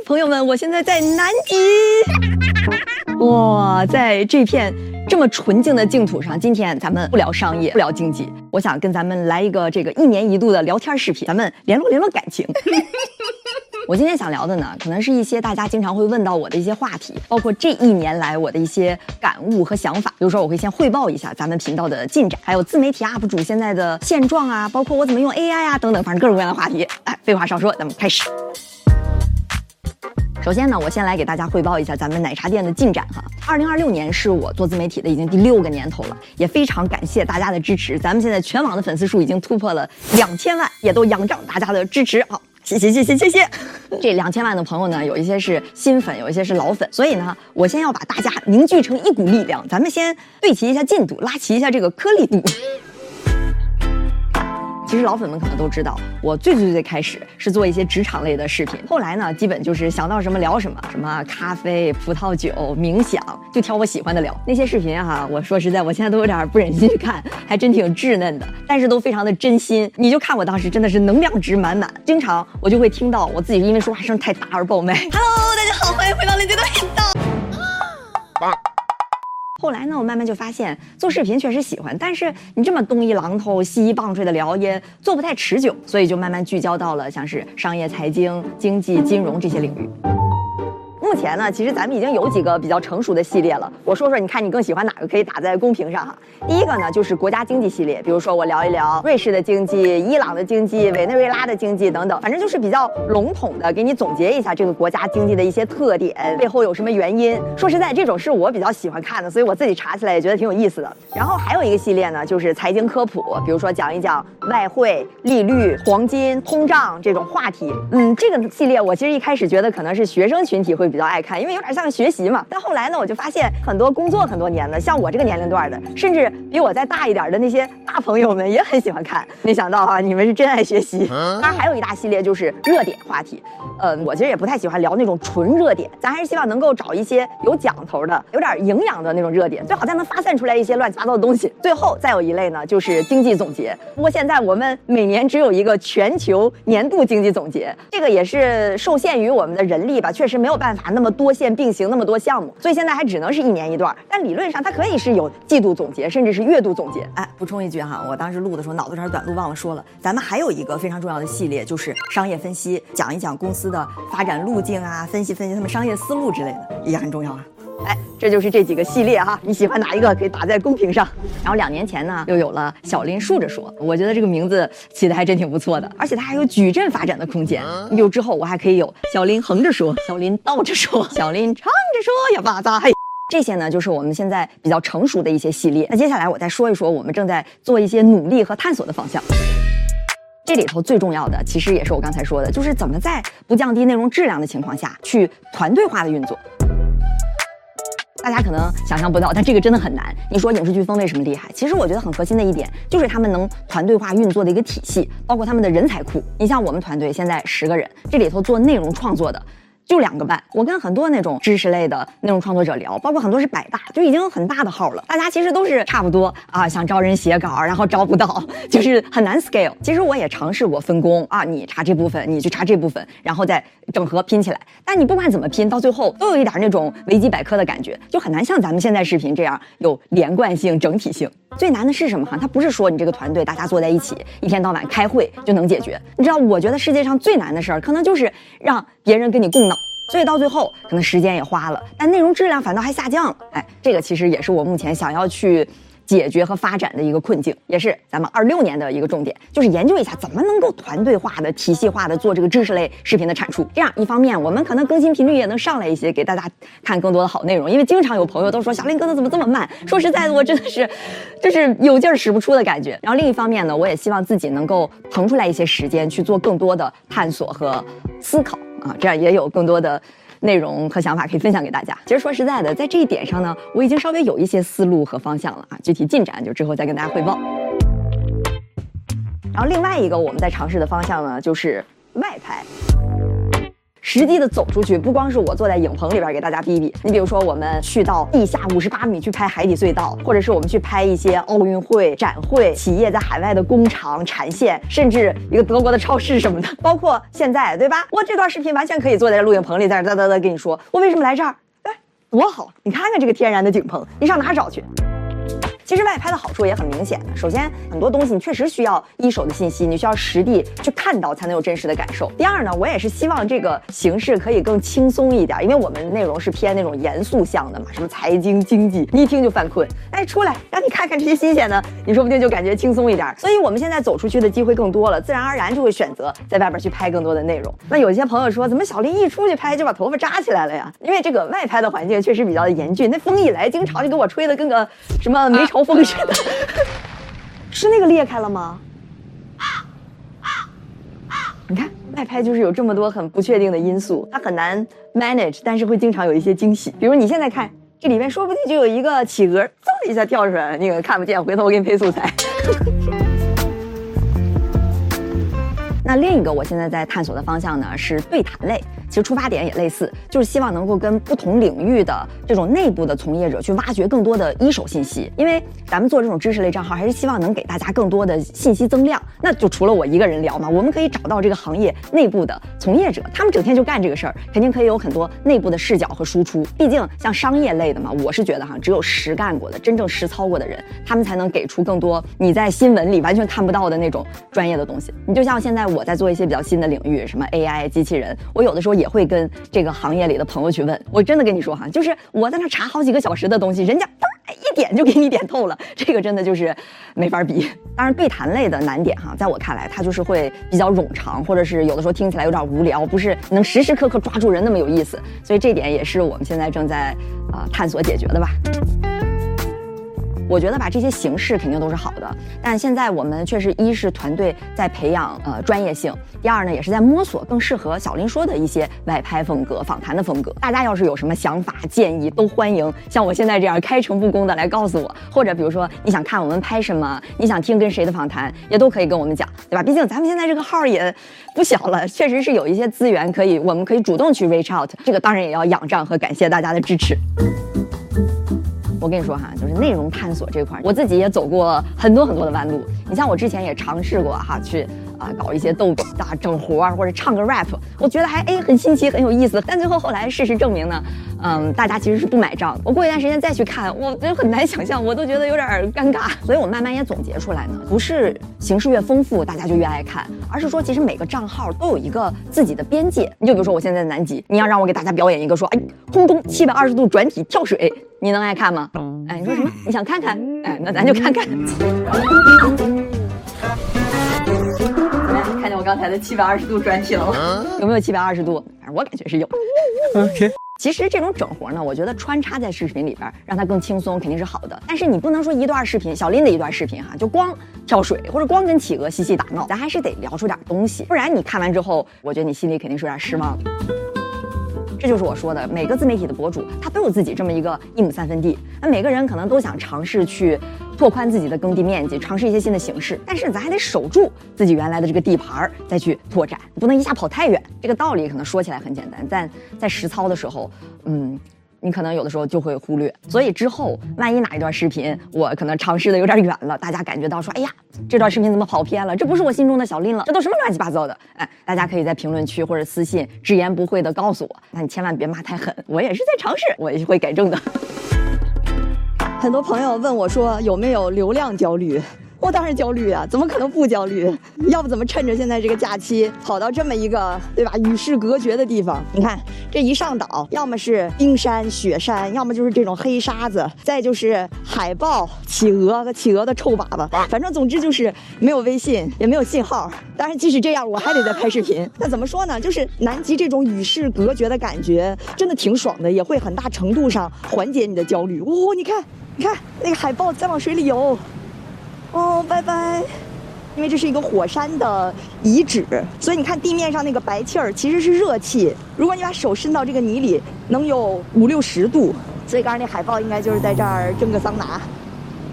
朋友们，我现在在南极。哇，在这片这么纯净的净土上，今天咱们不聊商业，不聊经济，我想跟咱们来一个这个1年1度的聊天视频，咱们联络感情。我今天想聊的呢，可能是一些大家经常会问到我的一些话题，包括这1年来我的一些感悟和想法。比如说，我会先汇报一下咱们频道的进展，还有自媒体 UP 主现在的现状啊，包括我怎么用 AI 啊等等，反正各种各样的话题。哎，废话少说，咱们开始。首先呢，我先来给大家汇报一下咱们奶茶店的进展哈。2026年是我做自媒体的已经第6个年头了，也非常感谢大家的支持。咱们现在全网的粉丝数已经突破了2000万，也都仰仗大家的支持。好，谢谢。这2000万的朋友呢，有一些是新粉，有一些是老粉，所以呢，我先要把大家凝聚成一股力量，咱们先对齐一下进度，拉齐一下这个颗粒度。其实老粉们可能都知道，我最开始是做一些职场类的视频，后来呢，基本就是想到什么聊什么，什么咖啡、葡萄酒、冥想，就挑我喜欢的聊。那些视频哈，我说实在，我现在都有点不忍心去看，还真挺稚嫩的，但是都非常的真心。你就看我当时真的是能量值满满，经常我就会听到我自己因为说话声太大而爆麦。Hello， 大家好，欢迎回到雷杰的频道。后来呢，我慢慢就发现做视频确实喜欢，但是你这么东一榔头西一棒槌的聊也做不太持久，所以就慢慢聚焦到了像是商业、财经、经济、金融这些领域。目前呢，其实咱们已经有几个比较成熟的系列了。我说说，你看你更喜欢哪个，可以打在公屏上哈。第一个呢，就是国家经济系列，比如说我聊一聊瑞士的经济、伊朗的经济、委内瑞拉的经济等等，反正就是比较笼统的给你总结一下这个国家经济的一些特点，背后有什么原因。说实在，这种是我比较喜欢看的，所以我自己查起来也觉得挺有意思的。然后还有一个系列呢，就是财经科普，比如说讲一讲外汇、利率、黄金、通胀这种话题。这个系列我其实一开始觉得可能是学生群体会比较爱看，因为有点像学习嘛。但后来呢，我就发现很多工作很多年的，像我这个年龄段的，甚至比我再大一点的那些大朋友们也很喜欢看。没想到啊，你们是真爱学习。当然还有一大系列就是热点话题。我其实也不太喜欢聊那种纯热点，咱还是希望能够找一些有讲头的、有点营养的那种热点，最好再能发散出来一些乱七八糟的东西。最后再有一类呢，就是经济总结。不过现在我们每年只有一个全球年度经济总结，这个也是受限于我们的人力吧，确实没有办法那么多线并行那么多项目，所以现在还只能是1年1段。但理论上它可以是有季度总结，甚至是月度总结。哎，补充一句哈，我当时录的时候脑子有点短路，忘了说了，咱们还有一个非常重要的系列，就是商业分析，讲一讲公司的发展路径啊，分析他们商业思路之类的，也很重要啊。哎，这就是这几个系列哈，你喜欢哪一个可以打在公屏上。然后2年前呢，又有了小林竖着说，我觉得这个名字起的还真挺不错的，而且它还有矩阵发展的空间。你比如之后我还可以有小林横着说，小林倒着说，小林唱着说呀吧咋嘿。这些呢，就是我们现在比较成熟的一些系列。那接下来我再说一说我们正在做一些努力和探索的方向。这里头最重要的，其实也是我刚才说的，就是怎么在不降低内容质量的情况下，去团队化的运作。大家可能想象不到，但这个真的很难。你说影视飓风为什么厉害？其实我觉得很核心的一点，就是他们能团队化运作的一个体系，包括他们的人才库。你像我们团队现在10个人，这里头做内容创作的就2个半。我跟很多那种知识类的内容创作者聊，包括很多是百大，就已经很大的号了。大家其实都是差不多啊，想招人写稿，然后招不到，就是很难 scale。其实我也尝试过分工啊，你查这部分，你去查这部分，然后再整合拼起来。但你不管怎么拼，到最后都有一点那种维基百科的感觉，就很难像咱们现在视频这样有连贯性、整体性。最难的是什么哈？它不是说你这个团队大家坐在一起，一天到晚开会就能解决。你知道，我觉得世界上最难的事儿，可能就是让别人跟你共脑。所以到最后可能时间也花了，但内容质量反倒还下降了。哎，这个其实也是我目前想要去解决和发展的一个困境，也是咱们26年的一个重点，就是研究一下怎么能够团队化的、体系化的做这个知识类视频的产出。这样一方面我们可能更新频率也能上来一些，给大家看更多的好内容。因为经常有朋友都说小林哥怎么这么慢，说实在的，我真的是就是有劲儿使不出的感觉。然后另一方面呢，我也希望自己能够腾出来一些时间去做更多的探索和思考啊，这样也有更多的内容和想法可以分享给大家。其实说实在的，在这一点上呢，我已经稍微有一些思路和方向了啊，具体进展就之后再跟大家汇报。然后另外一个我们在尝试的方向呢，就是外拍。 实际的走出去，不光是我坐在影棚里边给大家比比，你比如说我们去到地下58米去拍海底隧道，或者是我们去拍一些奥运会展会、企业在海外的工厂产线，甚至一个德国的超市什么的，包括现在，对吧？我这段视频完全可以坐在录影棚里，在这嘚跟你说，我为什么来这儿？哎，多好！你看看这个天然的景棚，你上哪找去？其实外拍的好处也很明显的，首先很多东西你确实需要一手的信息，你需要实地去看到才能有真实的感受。第二呢，我也是希望这个形式可以更轻松一点，因为我们内容是偏那种严肃向的嘛，什么财经经济，你一听就犯困。哎，出来让你看看这些新鲜的，你说不定就感觉轻松一点。所以我们现在走出去的机会更多了，自然而然就会选择在外边去拍更多的内容。那有些朋友说，怎么小林一出去拍就把头发扎起来了呀？因为这个外拍的环境确实比较的严峻，那风一来，经常就给我吹得跟个什么梅超风似的。是那个裂开了吗？你看外拍就是有这么多很不确定的因素，它很难 manage， 但是会经常有一些惊喜。比如你现在看这里面，说不定就有一个企鹅嗖一下跳出来了，那个看不见，回头我给你配素材。那另一个我现在在探索的方向呢是对谈类，其实出发点也类似，就是希望能够跟不同领域的这种内部的从业者去挖掘更多的一手信息，因为咱们做这种知识类账号还是希望能给大家更多的信息增量，那就除了我一个人聊嘛，我们可以找到这个行业内部的从业者，他们整天就干这个事儿，肯定可以有很多内部的视角和输出。毕竟像商业类的嘛，我是觉得只有实干过的、真正实操过的人，他们才能给出更多你在新闻里完全看不到的那种专业的东西。你就像现在我在做一些比较新的领域，什么 AI 机器人，我有的时候也会跟这个行业里的朋友去问，我真的跟你说就是我在那查好几个小时的东西，人家一点就给你点透了，这个真的就是没法比。当然对谈类的难点在我看来它就是会比较冗长，或者是有的时候听起来有点无聊，不是能时时刻刻抓住人那么有意思，所以这点也是我们现在正在探索解决的吧。我觉得吧，这些形式肯定都是好的，但现在我们确实一是团队在培养专业性，第二呢也是在摸索更适合小林说的一些外拍风格、访谈的风格。大家要是有什么想法建议，都欢迎像我现在这样开诚布公的来告诉我，或者比如说你想看我们拍什么，你想听跟谁的访谈，也都可以跟我们讲，对吧？毕竟咱们现在这个号也不小了，确实是有一些资源我们可以主动去 reach out， 这个当然也要仰仗和感谢大家的支持。我跟你说就是内容探索这块，我自己也走过很多的弯路。你像我之前也尝试过去搞一些逗比整活或者唱个 rap， 我觉得还很新奇很有意思，但最后来事实证明呢，大家其实是不买账。我过一段时间再去看，我就很难想象，我都觉得有点尴尬。所以我慢慢也总结出来呢，不是形式越丰富大家就越爱看，而是说其实每个账号都有一个自己的边界。你就比如说我现在在南极，你要让我给大家表演一个说空中720度转体跳水，你能爱看吗？你说什么？你想看看？那咱就看看。怎么样？看见我刚才的720度转体了吗？有没有720度？反正我感觉是有。OK。其实这种整活呢，我觉得穿插在视频里边，让它更轻松，肯定是好的。但是你不能说一段视频，小林的一段视频就光跳水或者光跟企鹅嬉戏打闹，咱还是得聊出点东西，不然你看完之后，我觉得你心里肯定是有点失望的。这就是我说的，每个自媒体的博主他都有自己这么一个1亩3分地，那每个人可能都想尝试去拓宽自己的耕地面积，尝试一些新的形式，但是咱还得守住自己原来的这个地盘再去拓展，不能一下跑太远。这个道理可能说起来很简单，但在实操的时候你可能有的时候就会忽略。所以之后万一哪一段视频我可能尝试的有点远了，大家感觉到说这段视频怎么跑偏了，这不是我心中的小林了，这都什么乱七八糟的，大家可以在评论区或者私信直言不讳的告诉我，那你千万别骂太狠，我也是在尝试，我也会改正的。很多朋友问我说有没有流量焦虑，我当然焦虑啊，怎么可能不焦虑？要不怎么趁着现在这个假期跑到这么一个对吧与世隔绝的地方？你看这一上岛，要么是冰山雪山，要么就是这种黑沙子，再就是海豹、企鹅和企鹅的臭粑粑，反正总之就是没有微信，也没有信号。当然即使这样，我还得在拍视频。那怎么说呢？就是南极这种与世隔绝的感觉，真的挺爽的，也会很大程度上缓解你的焦虑。你看那个海豹在往水里游。拜拜。因为这是一个火山的遗址，所以你看地面上那个白气儿其实是热气。如果你把手伸到这个泥里，能有50-60度。所以刚才那海豹应该就是在这儿蒸个桑拿。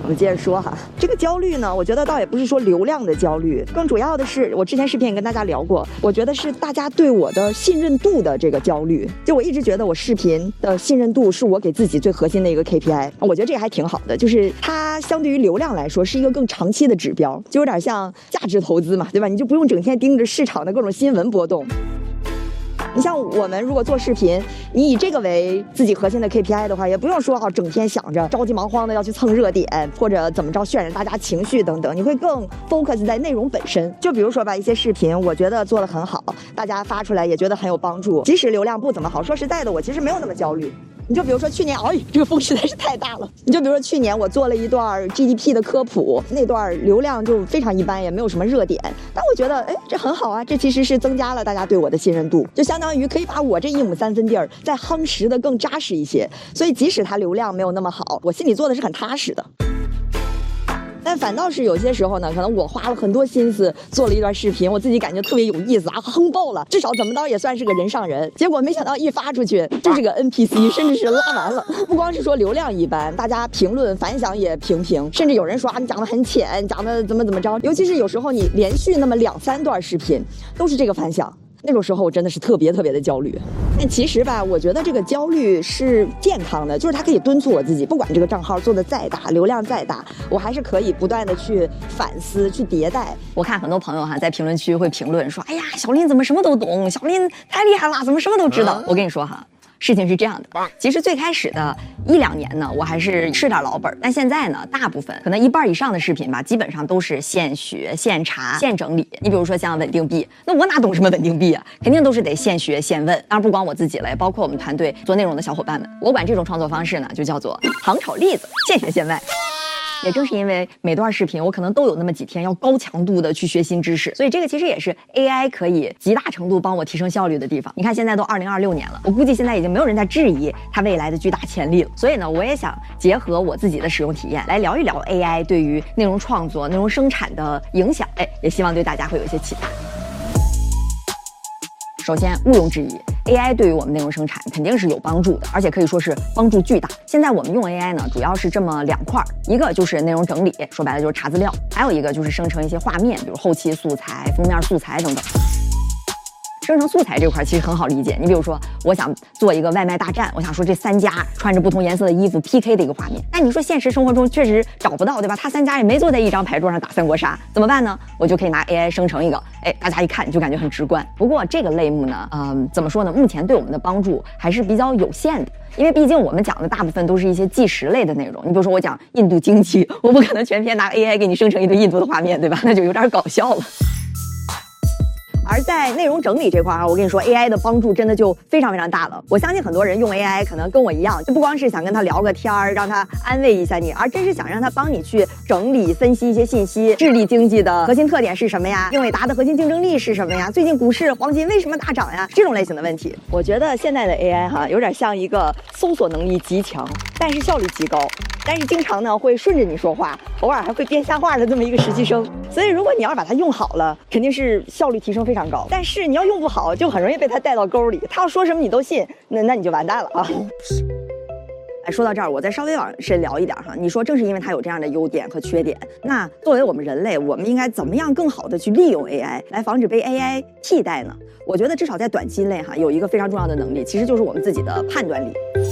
们接着说哈，这个焦虑呢，我觉得倒也不是说流量的焦虑，更主要的是我之前视频也跟大家聊过，我觉得是大家对我的信任度的这个焦虑。就我一直觉得我视频的信任度是我给自己最核心的一个 KPI， 我觉得这个还挺好的，就是它相对于流量来说是一个更长期的指标，就有点像价值投资嘛，对吧？你就不用整天盯着市场的各种新闻波动。你像我们如果做视频，你以这个为自己核心的 KPI 的话，也不用说整天想着着急忙慌的要去蹭热点，或者怎么着渲染大家情绪等等，你会更 focus 在内容本身。就比如说吧，一些视频我觉得做得很好，大家发出来也觉得很有帮助，即使流量不怎么好，说实在的，我其实没有那么焦虑。你就比如说去年，这个风实在是太大了。你就比如说去年我做了一段 GDP 的科普，那段流量就非常一般，也没有什么热点。但我觉得，这很好啊，这其实是增加了大家对我的信任度，就相当于可以把我这1亩3分地儿再夯实的更扎实一些。所以即使它流量没有那么好，我心里做的是很踏实的。但反倒是有些时候呢，可能我花了很多心思做了一段视频，我自己感觉特别有意思啊，哼爆了，至少怎么着也算是个人上人。结果没想到一发出去就是个 NPC， 甚至是拉完了。不光是说流量一般，大家评论反响也平平，甚至有人说你讲的很浅，讲的怎么着。尤其是有时候你连续那么2、3段视频都是这个反响，那种时候我真的是特别的焦虑。但其实吧，我觉得这个焦虑是健康的，就是它可以敦促我自己，不管这个账号做的再大，流量再大，我还是可以不断的去反思、去迭代。我看很多朋友在评论区会评论说：“哎呀，小林怎么什么都懂？小林太厉害了，怎么什么都知道？”我跟你说事情是这样的，其实最开始的1、2年呢，我还是吃点老本，但现在呢，大部分可能1半以上的视频吧，基本上都是现学、现查、现整理。你比如说像稳定币，那我哪懂什么稳定币啊？肯定都是得现学现问。当然不光我自己了，也包括我们团队做内容的小伙伴们。我管这种创作方式呢，就叫做糖炒栗子，现学现卖。也正是因为每段视频我可能都有那么几天要高强度的去学新知识，所以这个其实也是 AI 可以极大程度帮我提升效率的地方。你看现在都2026年了，我估计现在已经没有人在质疑它未来的巨大潜力了。所以呢，我也想结合我自己的使用体验来聊一聊 AI 对于内容创作、内容生产的影响，也希望对大家会有一些启发。首先，毋庸置疑，AI 对于我们内容生产肯定是有帮助的，而且可以说是帮助巨大。现在我们用 AI 呢，主要是这么2块，一个就是内容整理，说白了就是查资料，还有一个就是生成一些画面，比如后期素材、封面素材等等。生成素材这块其实很好理解，你比如说我想做一个外卖大战，我想说这3家穿着不同颜色的衣服 PK 的一个画面，但你说现实生活中确实找不到，对吧？他3家也没坐在一张牌桌上打三国杀，怎么办呢？我就可以拿 AI 生成一个，大家一看就感觉很直观。不过这个类目呢，怎么说呢？目前对我们的帮助还是比较有限的，因为毕竟我们讲的大部分都是一些纪实类的内容。你比如说我讲印度经济，我不可能全篇拿 AI 给你生成一堆印度的画面，对吧？那就有点搞笑了。而在内容整理这块我跟你说 AI 的帮助真的就非常大了。我相信很多人用 AI 可能跟我一样，就不光是想跟他聊个天儿，让他安慰一下你，而真是想让他帮你去整理分析一些信息。智利经济的核心特点是什么呀？英伟达的核心竞争力是什么呀？最近股市黄金为什么大涨呀？这种类型的问题，我觉得现在的 AI 有点像一个搜索能力极强，但是效率极高，但是经常呢会顺着你说话，偶尔还会编瞎话的这么一个实习生。所以如果你要是把它用好了，肯定是效率提升非常高，但是你要用不好，就很容易被他带到沟里，他要说什么你都信，那你就完蛋了啊。说到这儿，我再稍微往深聊一点你说正是因为它有这样的优点和缺点，那作为我们人类，我们应该怎么样更好的去利用 AI 来防止被 AI 替代呢？我觉得至少在短期内有一个非常重要的能力，其实就是我们自己的判断力。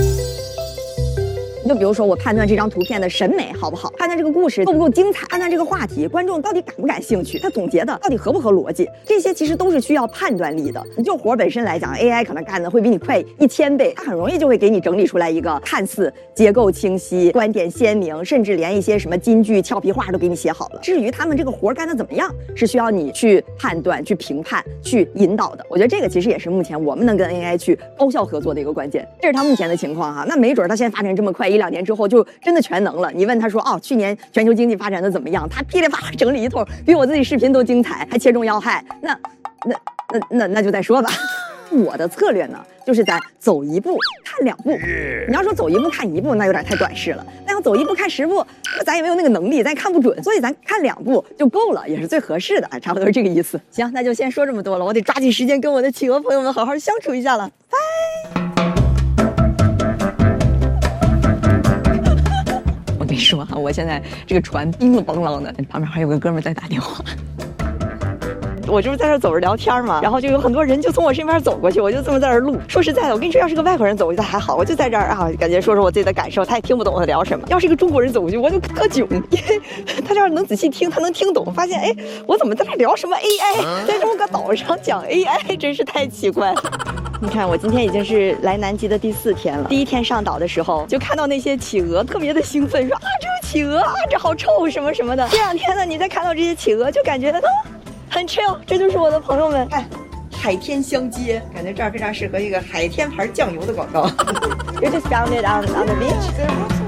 就比如说我判断这张图片的审美好不好，判断这个故事够不够精彩，判断这个话题观众到底感不感兴趣，他总结的到底合不合逻辑，这些其实都是需要判断力的。你就活本身来讲 AI 可能干的会比你快1000倍，它很容易就会给你整理出来一个看似结构清晰、观点鲜明，甚至连一些什么金句俏皮话都给你写好了。至于他们这个活干的怎么样，是需要你去判断、去评判、去引导的。我觉得这个其实也是目前我们能跟 AI 去高效合作的一个关键。这是他目前的情况那没准他现在发展这么快，1、2年之后就真的全能了。你问他说去年全球经济发展的怎么样，他噼里啪啦整理一通，比我自己视频都精彩，还切中要害。那就再说吧。我的策略呢，就是咱走一步看2步。你要说走一步看1步，那有点太短视了。那要走一步看10步，咱也没有那个能力，咱也看不准，所以咱看2步就够了，也是最合适的差不多是这个意思。行，那就先说这么多了，我得抓紧时间跟我的企鹅朋友们好好相处一下了。拜。 说哈，我现在这个船冰了梆啷的，旁边还有个哥们在打电话。我就是在这走着聊天嘛，然后就有很多人就从我身边走过去，我就这么在这录。说实在的，我跟你说，要是个外国人走过去还好，我就在这儿啊，感觉说说我自己的感受，他也听不懂我在聊什么。要是一个中国人走过去，我就特囧，因为他要是能仔细听，他能听懂，发现哎，我怎么在这聊什么 AI， 在这么个岛上讲 AI， 真是太奇怪了。你看，我今天已经是来南极的第4天了。第1天上岛的时候，就看到那些企鹅，特别的兴奋，说啊，这有企鹅啊，这好臭什么什么的。这2天呢，你再看到这些企鹅，就感觉很 chill， 这就是我的朋友们。看，海天相接，感觉这儿非常适合一个海天牌酱油的广告。You just found it on the beach.